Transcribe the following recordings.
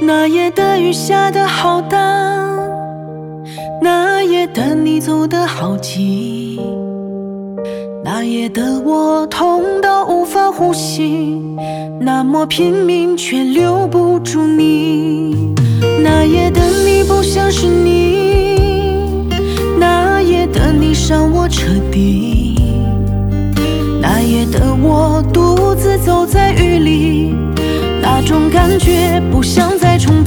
那夜的雨下得好大，那夜的你走得好急，那夜的我痛到无法呼吸，那么拼命却留不住你。那夜的你不像是你，那夜的你伤我彻底，那夜的我独自走在雨里，那种感觉不想再重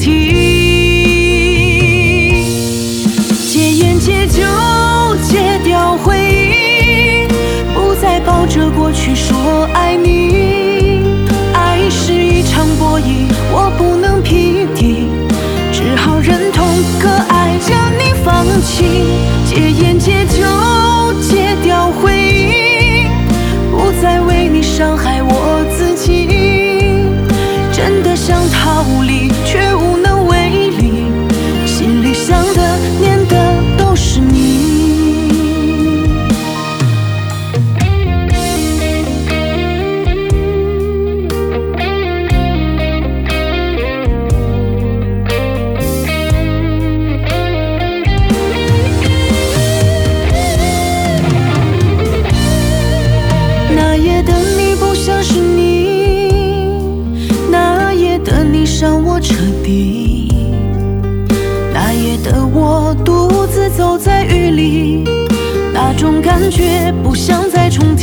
提。戒烟戒酒戒掉回忆，不再抱着过去说爱你。爱是一场博弈，我不能匹敌，只好忍痛割爱将你放弃。戒烟戒酒戒掉回忆，不再为你伤害我自己，真的想逃离却无能为力，心里想的念的都是你。那夜的你不像是你，那夜的你伤我彻底，那夜的我独自走在雨里，那种感觉不想再重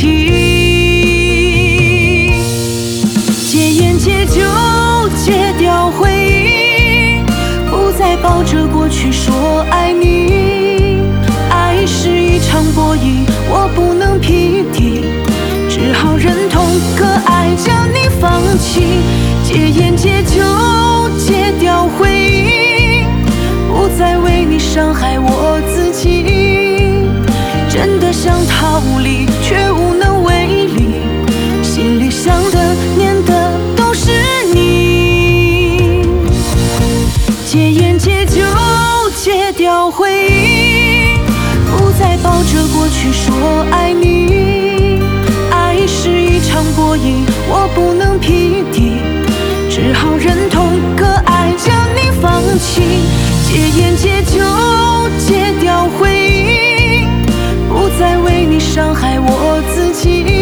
提。戒烟戒酒戒掉回忆，不再抱着过去说爱你。爱是一场博弈，我不能匹敌，只好忍痛割爱将你放弃。戒烟戒酒戒掉回忆，不再为你伤害我自己，真的想逃离却无能为力，心里想的念的都是你。戒烟戒酒戒掉回忆，不再抱着过去说爱你。爱是一场博弈，我不能匹敌，只好忍痛割爱将你放弃。戒烟戒酒戒掉回忆，不再为你伤害我自己，